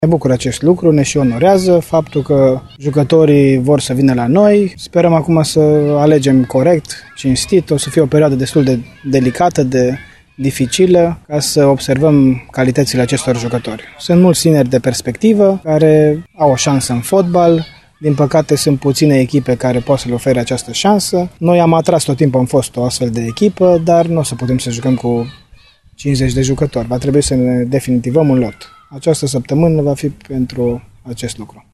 Ne bucură acest lucru, ne și onorează faptul că jucătorii vor să vină la noi. Sperăm acum să alegem corect, cinstit. O să fie o perioadă destul de delicată, de dificilă, ca să observăm calitățile acestor jucători. Sunt mulți tineri de perspectivă care au o șansă în fotbal. Din păcate sunt puține echipe care pot să le ofere această șansă. Noi am atras tot timpul, am fost o astfel de echipă, dar nu o să putem să jucăm cu 50 de jucători. Va trebui să ne definitivăm un lot. Această săptămână va fi pentru acest lucru.